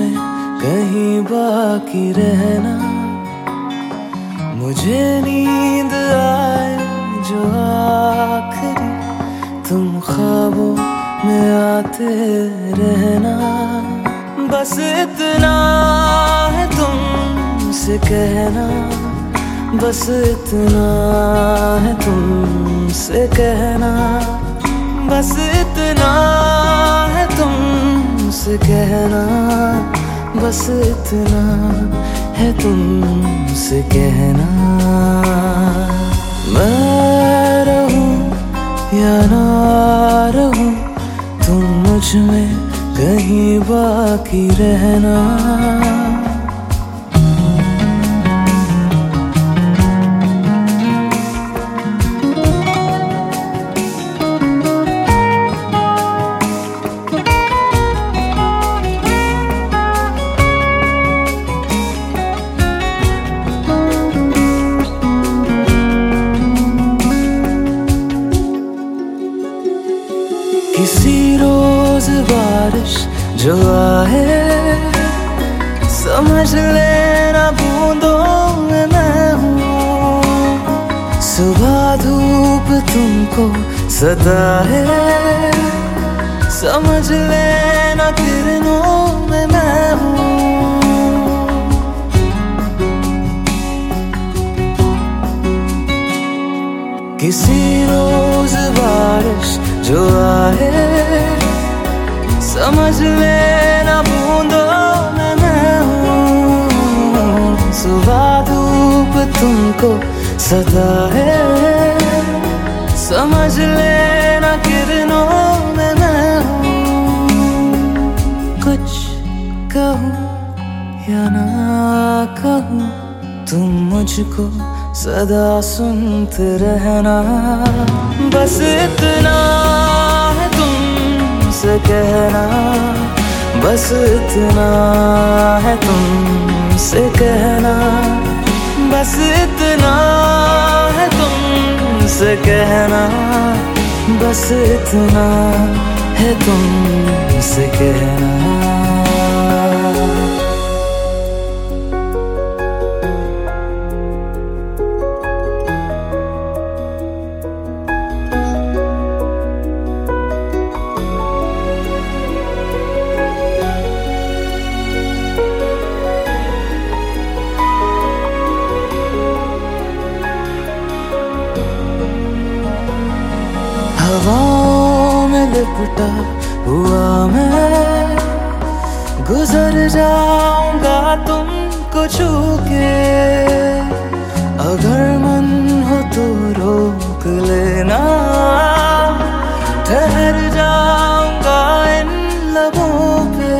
में कहीं बाकी रहना। मुझे नींद आए जो आखिरी, तुम ख्वाबों में आते रहना। बस इतना है तुमसे कहना, बस इतना है तुमसे कहना, बस इतना है तुमसे कहना, बस इतना है तुमसे कहना। मैं रहूं या ना रहूं, तुम मुझ में कहीं बाकी रहना। किसी रोज बारिश जो आए, समझ लेना बूंदों में मैं हूँ। सुबह धूप तुमको सताए, समझ लेना किरणों में मैं हूँ। किसी रोज बारिश जो आए, समझ लेना बूंदों में मैं हूँ। सुबह धूप तुमको सताए, समझ लेना किरणों में मैं हूँ। कुछ कहूँ या ना कहूँ, तुम मुझको सदा सुनते रहना। बस इतना है तुमसे कहना, बस इतना है तुमसे कहना, बस इतना है तुमसे कहना, बस इतना है तुमसे कहना। हवाओं में लिपटा हुआ मैं, गुजर जाऊंगा तुमको छू के। अगर मन हो तो रोक लेना, ठहर जाऊंगा इन लबों पे।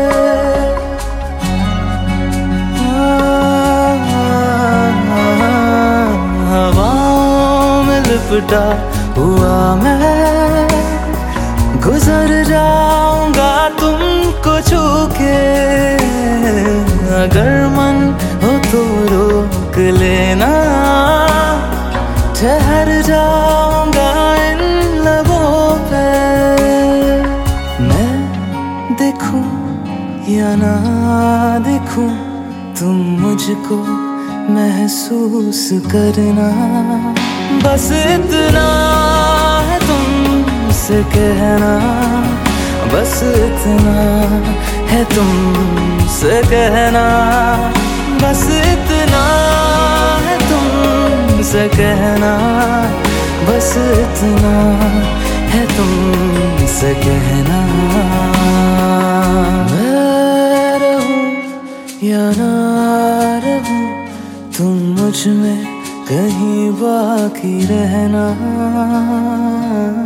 हवाओं में लिपटा हुआ मैं, गुजर जाऊंगा तुमको छू के। अगर मन हो तो रोक लेना, ठहर जाऊंगा इन लबों पे। मैं देखूं या ना देखूं, तुम मुझको महसूस करना। बस इतना है तुमसे कहना, बस इतना है तुमसे कहना, बस इतना है तुमसे कहना, बस इतना है तुमसे कहना। मैं रहूं या ना रहूं, तुम मुझ में कहीं बाकी रहना।